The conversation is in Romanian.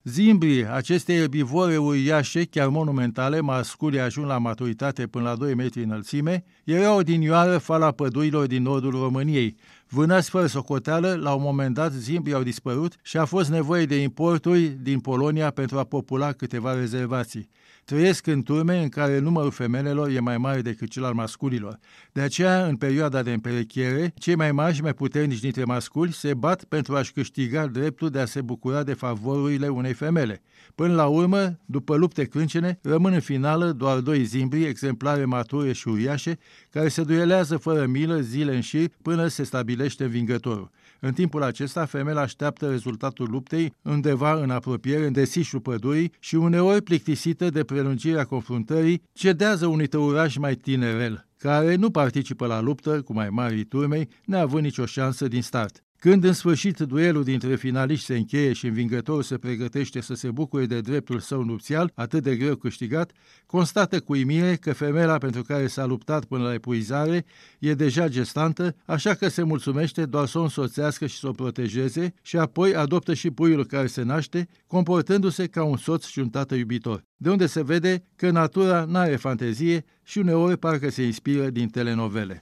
Zimbrii, aceste erbivore uriașe, chiar monumentale, masculi ajung la maturitate până la 2 metri înălțime, erau odinioară fala pădurilor din nordul României. Vânați fără socoteală, la un moment dat zimbrii au dispărut și a fost nevoie de importuri din Polonia pentru a popula câteva rezervații. Trăiesc în turme în care numărul femelelor e mai mare decât cel al masculilor. De aceea, în perioada de împerechiere, cei mai mari și mai puternici dintre masculi se bat pentru a-și câștiga dreptul de a se bucura de favorurile unei femele. Până la urmă, după lupte crâncene, rămân în finală doar 2 zimbri, exemplare mature și uriașe, care se duelează fără milă zile în șir până se stabilește învingătorul. În timpul acesta, femela așteaptă rezultatul luptei undeva în apropiere, în desișul pădurii și uneori plictisită de prelungirea confruntării, cedează unui tăuraș mai tinerel, care nu participă la luptă cu mai marii turmei, neavând nicio șansă din start. Când în sfârșit duelul dintre finaliști se încheie și învingătorul se pregătește să se bucure de dreptul său nupțial, atât de greu câștigat, constată cu uimire că femeia pentru care s-a luptat până la epuizare e deja gestantă, așa că se mulțumește doar să o însoțească și să o protejeze și apoi adoptă și puiul care se naște, comportându-se ca un soț și un tată iubitor. De unde se vede că natura n-are fantezie și uneori parcă se inspiră din telenovele.